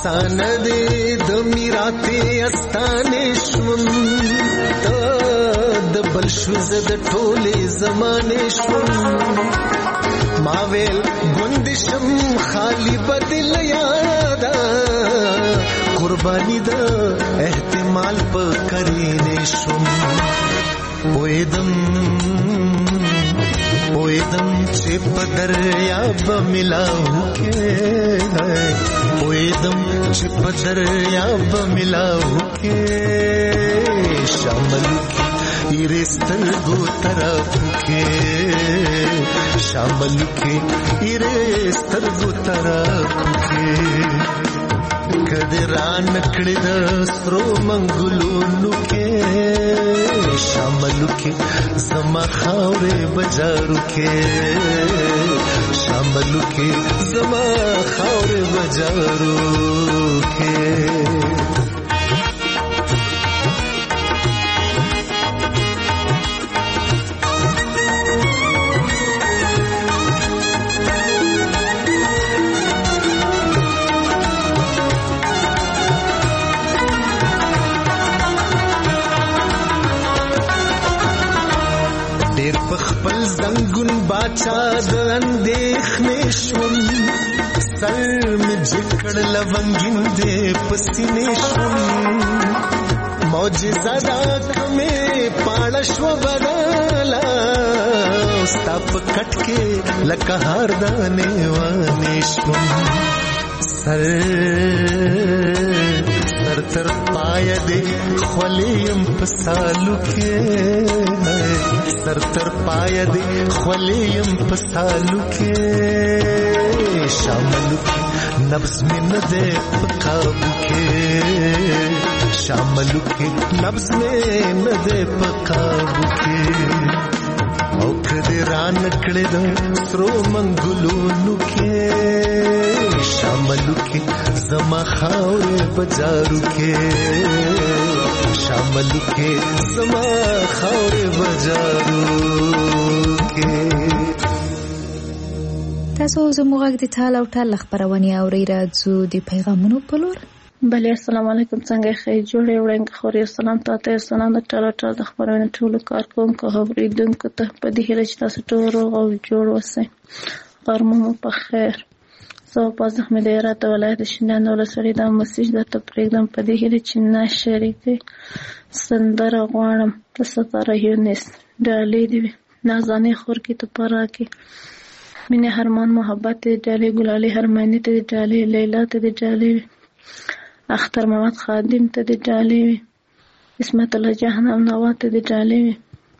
افسانه دې د میراثي استانې شوم د بل شو زه د ټولې زمانې شوم ما ویل ګوندې شم خالي بدل یاده قرباني د احتمال په کرینې شوم پویدم پویدم چې په دریاب ملاو کې پویدم چې په دریاب ملاو کې شامل کې ایرستر گو طرف کې شامل کې ایرستر گو طرف کې کدران کړي د سترو منګلونو کې شامل کې زما خاورې بازارو کې شامل کې زما خاورې بازارو کې زنګون باچا د اندېښنې شوم سر مې جکړ لونګین دې پسینې شوم معجزه دا کمې پاړه شو بدلا ستا په کټ کې لکه هار دانې وانې شوم سر سر تر پای دې خولیم په سالو کې سر تر پای دې خولیم په سالو کې شامل کې نفس مې نه دې په قابو کې شامل کې نفس مې نه دې په قابو کې او کدی ران کړې د سترو منګلونو کې شامل کې زما خاورې بازارو کې شامل کې زما خاورې بازارو کې تاسو زموږ غږ د ټال او ټال خبرونه اورئ راځو د پیغامونو په لور. بله السلام علیکم څنګه ښه جوړې وړاندې خوري سلام تاسو سلام د ټال ټال د خبرونه ټول کارکونکو اوریدونکو ته په دې هیله چې تاسو ټول روغ او جوړ اوسئ. غرمه په خیر. زه په زحمت ولایت ولایت شینان ولسوالۍ د مسیج د تپریدم په دې هیله چې نه شریکي سندره غواړم د ستاره یونس ډالې دی نازانه خور کې ته پرا کې مینه هرمان محبت ډالې ګلالي هرمانی ته ډالې لیلا ته ډالې اختر محمد خادم ته ډالې اسمت الله جهنم نوات ته ډالې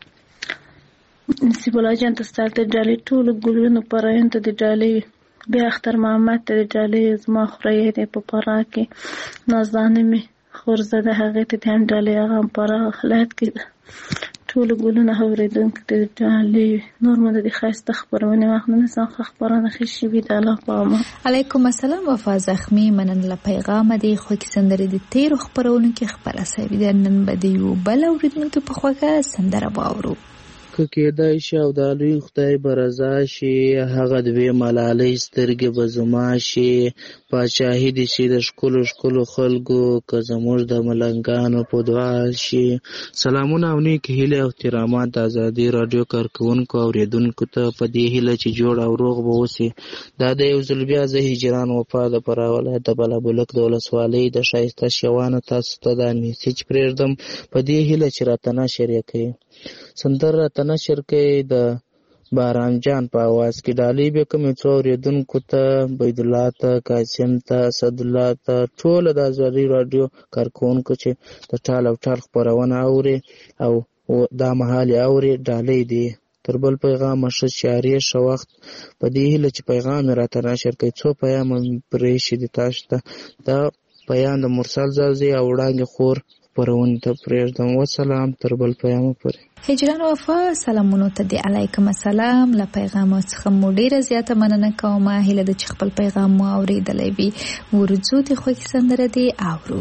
نصیب الله جان ته ستاسو ډالې ټول ګلونو پراین ته ډالې بیا اختر محمد ته ډالې زما خوري ته په پرا کې نازانه می خورزده هغه ته هم ډالې هغه پرا خلات کې ټول ګلونه اوریدونکو ته ډالې نور مده د خاصه خبرونه واخلنه څنګه خبرونه خشي وي د الله په امان. علیکم السلام وفا زخمی منن له پیغام دی خو کې سندره د تیر خبرونه کې خبره سوي د نن بده یو بل اوریدونکو په خوګه سندره باورو که کېدای شي او د لوی خدای به رضا شي هغه دوی ملالۍ سترګې به زما شي پاچاهي دې شي د ښکلو ښکلو خلکو که زموږ د ملنګانو په دعا شي. سلامونه او نیک هیلې او احترامات د ازادي راډیو کارکوونکو اوریدونکو ته په دې هیله چې جوړ او روغ به اوسي. دا د یو ځل بیا زه هجران وفا د فراه ولایت د بلابلک د ولسوالۍ د ښایسته شیوانو تاسو ته دا میسج پرېږدم په دې هیله چې راته نشر یې کوي. سندره راته نشر کوي د باران جان په اواز کې ډالۍ به کومې څو اورېدونکو ته بيدالله ته قاسم ته اسدالله ته ټول د ازادي راډیو کارکوونکو چې د ټال او ټال خبرونه اوري او دا مهال اوري ډالۍ دي. تر بل پیغام ښه شعري ښه وخت په دې هیله چې پیغام راته نشر کوي څو پیغام پرې شي د تاسو ته دا پیغام د مرسل زازي او وړاندې خور پرونه ته پرېږدم. وسلام تر بل پیغام پورې. هجران وفا سلامونو ته دی علیکم السلام. له پیغام څخه مو ډیره زیاته مننه کوم. هیله د خپل پیغام مو اوریدلې وي. ورځو د خوښ سندره دی اورو.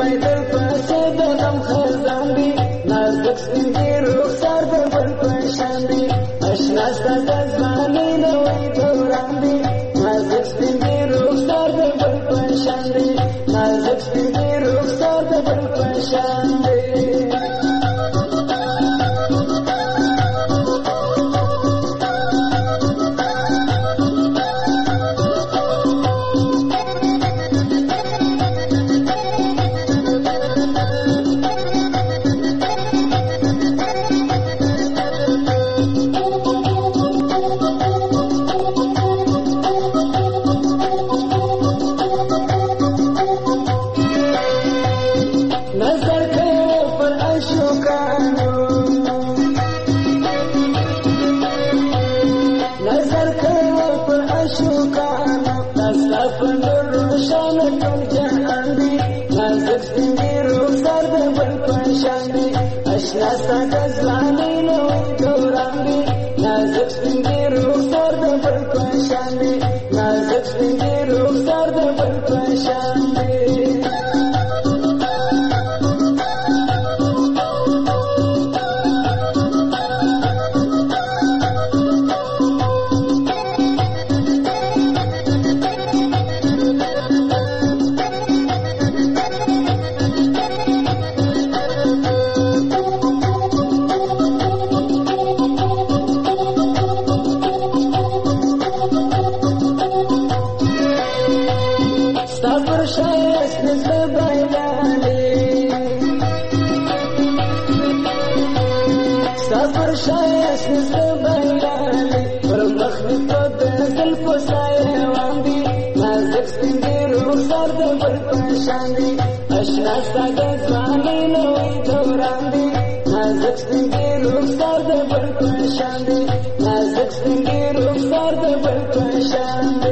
پیدل پسې د غم خزان دي نازک سپین دي رخسار د بل په شان دي اشنا ستا د ځوانۍ نوی دوران دي نازک سپین دي رخسار د بل په شان دي نازک سپین دي رخسار د بل په شان دي Nasta da zvani no dorandi nazak spingi ruxar da bal pashandi nazak spingi ruxar da bal pashandi Nasta da zvani novi dorandi nazak spingi ruxar da bal pashandi nazak spingi ruxar da bal pashandi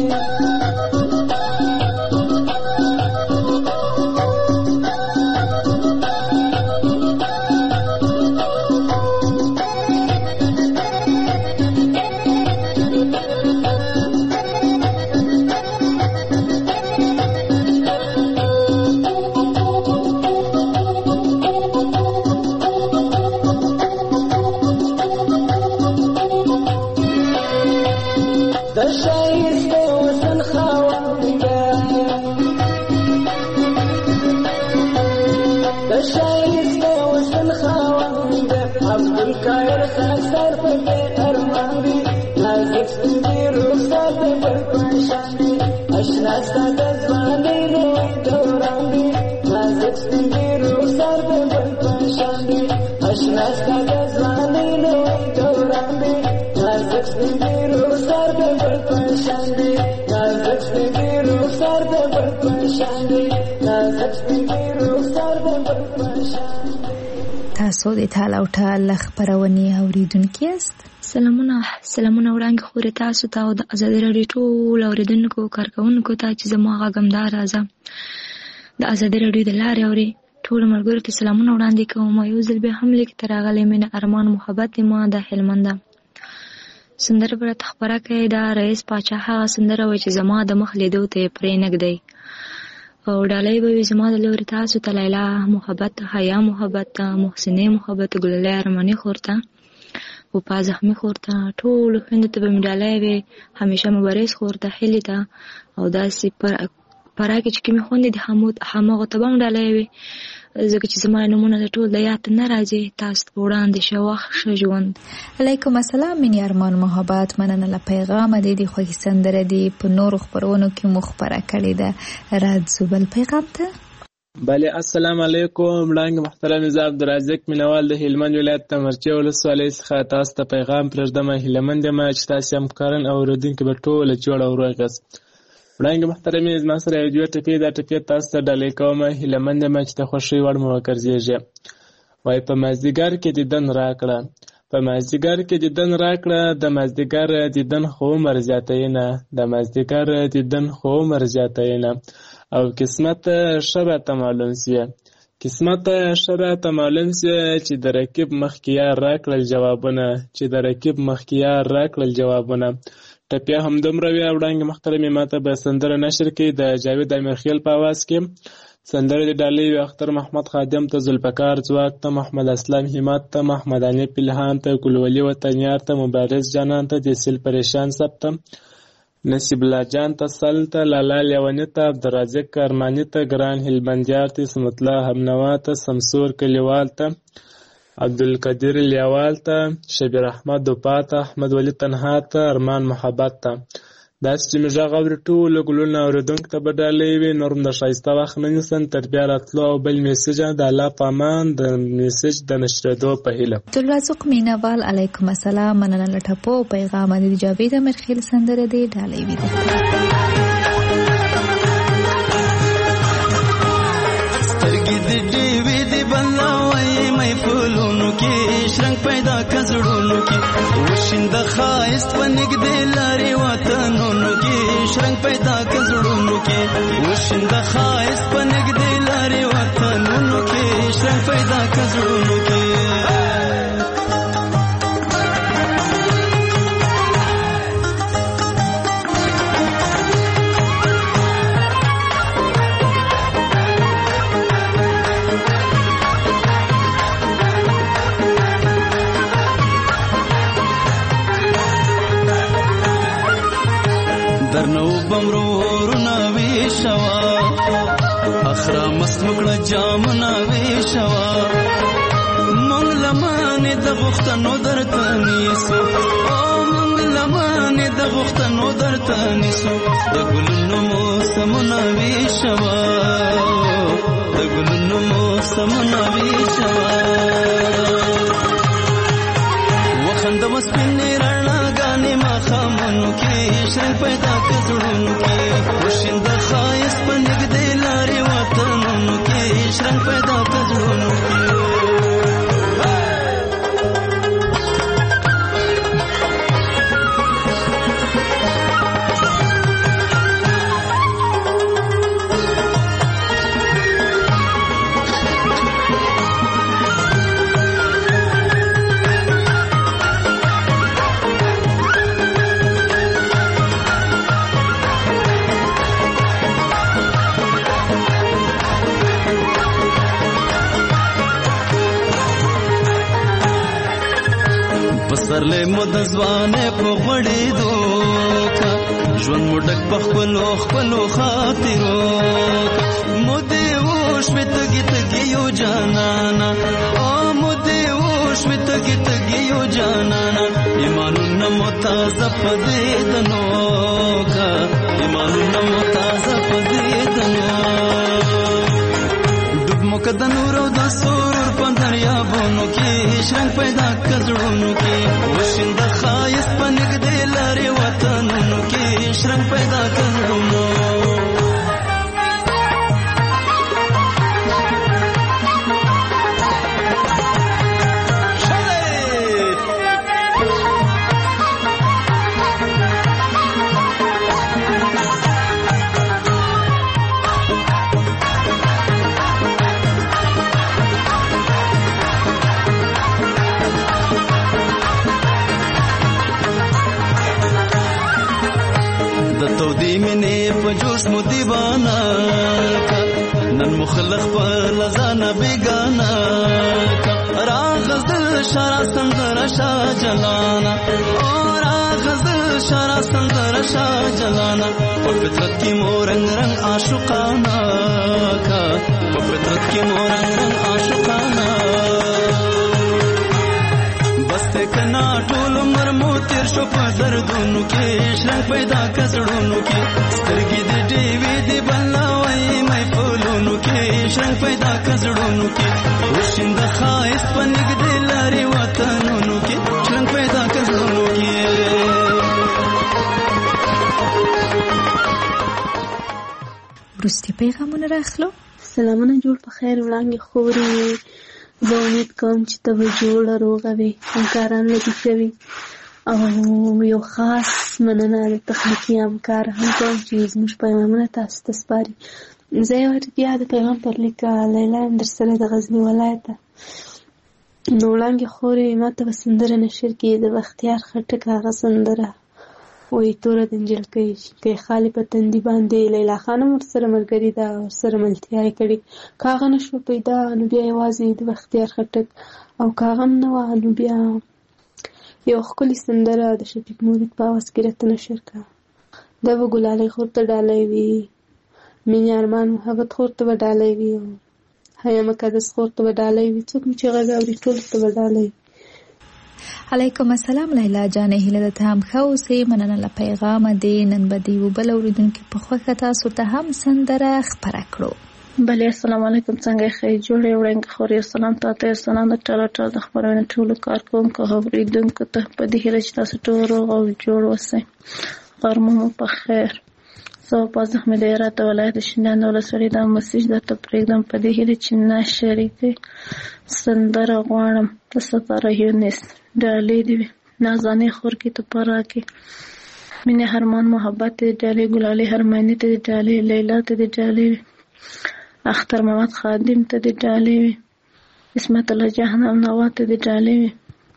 Nasta da zvani no dorandi nazak spingi ruxar da bal pashandi nasta da zvani no dorandi nazak spingi ruxar da bal pashandi nazak spingi ruxar da bal pashandi nazak spingi ruxar da bal pashandi تاسو د تعالی او تعالی خبرونه اوریدونکو یاست. سلامونه سلامونه وړاندې خوري تاسو ته او د ازادي راډیو ټول اوریدونکو کارکونکو ته چې زما غږمدار راځه د ازادي راډیو د لارې اوري ټول ملګرو ته سلامونه وړاندې کوم. یو ځل به هم لیک تر غلې مینه ارمان محبت ما د هلمند سندره بر خبره کوي دا رئیس پاچا هغه سندره وای چې زما د مخ لیدو ته پرې نګدی او ډالۍ به زما د لوري تاسو ته لیلا محبت حیا محبت محسنه محبت ګلله ارمانی خورته او په زخمی خورته ټول خويند ته به مډالۍ وي همیشه مبارز خورته هلیدا او داسې پر پراکه چې کوم خوند دي حمود حماغه ته به مډالۍ وي ځکه چې زما نمونه ټول د یاد نه راځي تاسو وړاندې شوخ شجوند. علیکم السلام من ارمان محبت مننه له پیغام دې دی خو سندره دی په نور خبرونو کې مخبره کړی ده راځو بل پیغام ته. بله السلام علیکم وړاندې محترم زاب درازک منوال د هلمند ولایت تمرچه ولسوالۍ څخه تاسو ته پیغام پرځدم. هلمند ما چې تاسو هم کارن او ردونکو به ټول جوړ او روغس وړاندې محترم زما سره یو ټپی دا ټپی تاسو ته ډالۍ کوم. هلمند ما چې ته خوشي وړ مو ورکرځيږي وای په مازدیګر کې دیدن راکړه په مازدیګر کې دیدن راکړه د مازدیګر دیدن خو مرزیاتینه د مازدیګر دیدن خو مرزیاتینه او قسمت شبه تمالون سیه قسمت شبه تمالون سیه چې د رکیب مخکیار راکړل جوابونه چې د رکیب مخکیار راکړل جوابونه. ټپیا هم دومره وی وړاندې محترمې ماته به سندره نشر کې د جاوید امیرخیل په आवाज کې سندره د ډالۍ اختر محمد خادم ته، ذوالفقار ځواک ته، محمد اسلام همت ته، محمد انیف الهام ته، ګلولي وطنیار ته، مبارز جانان ته، جسیل پریشان سب ته، نصیب الله جان ته، سل ته، لالا لیونی ته، عبدالرازق ارمانی ته، ګران هلمندیار ته، اسمت الله همنوا ته، سمسور کلیوال ته، عبدالقدیر لیوال ته، شبیر احمد دوپا ته، احمد ولی تنها ته، ارمان محبت ته. داسې چې مې غږ اوري ټولو ګلونه اورېدونکو ته به ډالۍ وي. نور هم د ښایسته وخت نه نیسم تر بیا راتلو او بل میسج د الله په امان د میسج د نشرېدو په هیله. عبدالرزاق مینوال علیکم السلام. مننه له ټپو پیغام د جاوید امرخیل سندره دی ډالۍ وي. سترګې د ډیوې د بلاوي مې پلونو کې شرنګ پیدا کزړونو کې وشند خایست ونګدې لارې وطنونو کې شرنګ پیدا کزړونو کې وشند خایست ونګدې لارې وطنونو کې شرنګ پیدا کزړونو کې درنو بمرورنا ویشوا اخرا مسمکړه جامنا ویشوا مونږ لمانه د غختنو درته نیسو او مونږ لمانه د غختنو درته نیسو د ګلونو موسمنا ویشوا د ګلونو موسمنا ویشوا وخند وسپینې رڼا غانې ما خامنو کې شرنګ پیدا کزړونو کې وشند خایست په نګدې لارې وطنونو کې شرنګ پیدا کزړونو کې پسرلې مود ځوانه په غړې دوکا ژوند مډک په خپلو خپلو خاطرو مودې وښ وتګي تګي یو جانانا او مودې وښ وتګي تګي یو جانانا ایمانونه متازه پدې دنوکا ایمانونه متازه پدې دنو ډوب مقد نور او د سرور په دریابونو کې شرنګ پیدا کزړونو کې وشند خایست په نګدې لارې وطنونو کې شرنګ پیدا کزړونو په جوش مو دیوانا نن مخلق په لزانا بیگانا راغزل شارع سندر شا جلانا او راغزل شارع سندر شا جلانا په فطرت کې مو رنگ رنگ عاشقانا کا په فطرت کې مو رنگ رنگ عاشقانا بسته کنا ټول عمر مو تیر شو په دردونو کې شرنګ پیدا کزړونو کې سترګې د ډیوې د بلاوي مې پلونو کې شرنګ پیدا کزړونو کې وشند خایست په نګدې لارې وطنونو کې شرنګ پیدا کزړونو کې وروستي پیغامونه راخلو. سلامونه جوړ په خیر وړاندې خوري. زه امید کوم چې ته به جوړه روغه وې، همکاران لطیفه وي، او یو خاص مننه د تخنیکي همکار هم کوم چې زموږ پیغامونه تاسو ته سپاري. زه یو بیا د پیغام پر لیک لیلا در سره د غزني ولایته. نو وړاندې خورې ما ته به سندره نشر کړي د بختیار خټک هغه سندره وایي توره د نجلکۍ که یې خالي په تندي باندې لیلا خان هم ورسره ملګري ده او ورسره ملتیا یې کړې. که هغه نه شوه پیدا نو بیا یوازې د بختیار خټک او که هغه هم نه وه نو بیا یو ښکلې سندره د شفیق مرید په اواز کې راته نشر کړه. دا به ګلالۍ خور ته ډالۍ وي، مینې ارمان محبت خور ته به ډالۍ وي، او حیا مقدس خور ته به ډالۍ وي. څوک مې چې غږ اوري ټولو ته به ډالۍ وي. علیکم السلام لیلا جانې، هیله ده ته هم ښه اوسې. مننه له پیغامه دې. نن به د یو بل اورېدونکي په خوښه تاسو ته هم سندره خپره کړو. بله السلام علیکم، څنګه یې ښه جوړې وړنګ خورې سلام تاته یې سلام د ټاله ټاله د خپرونې ټولو کارکوونکو اورېدونکو ته په دې هیله چې تاسو ټول روغ او جوړ اوسئ. غرمه مو په خیر. زه په زحمت د هرات ولایت شینوارو ولسوالۍ دا مسیج درته پرېږدم په دې هیله چې نشرې کړي. سندره غواړم د ستاره یونس ډالۍ دې وي نازانې خور کې ته پاره کې مینې هرمان محبت دې ډالۍ ګلالۍ هرماني ته دې ډالۍ لیلا ته دې ډالۍ وي اختر محمد خادم ته دې ډالۍ وي اسمت الله جهان نوا ته دې ډالۍ وي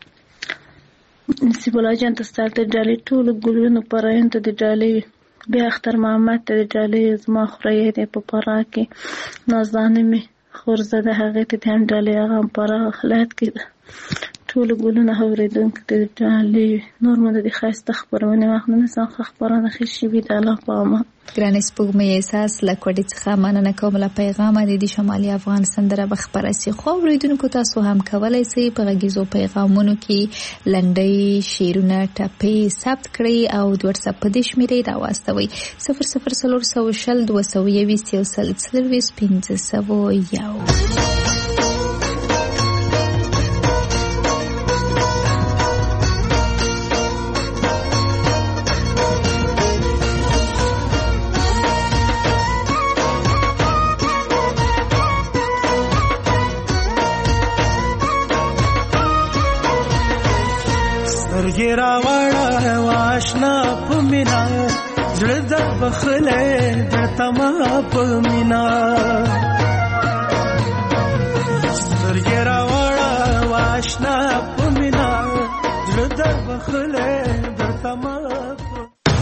نصیب الله جان ته ستاسو ته ډالۍ ټولو ګلونو پراین ته دې ډالۍ وي بیا اختر محمد ته دې ډالۍ زما خورۍ دې په پاره کې نازانې مې خورزده هغې ته دې هم ډالۍ هغه هم پاره ولایت کې ده ټولو ګلونه اورېدونکو ته دې ډالۍ وي. نور مو د دې ښایسته خپرونې وخت نه نیسم ښه خپرونه ښې شوي د الله په امان. ګرانې سپوږمۍ احساس له کوډې څخه مننه کوم له پیغامه د دې شمالي افغان سندره به خپره سي. خو اورېدونکو تاسو هم کولی سئ په غږیزو پیغامونو کې لنډۍ شعرونه ټپې ثبت کړئ او د وټساپ په دې شمېرې راواستوئ صفر صفر څلور سوه شل دوه سوه یویشت یو سل څلرویشت پنځه سوه یو. سترګې راوړه واشنا په مینا زړه د بخلې درته ما په مینا سترګې راوړه واشنا په مینا زړه د بخلې درته ما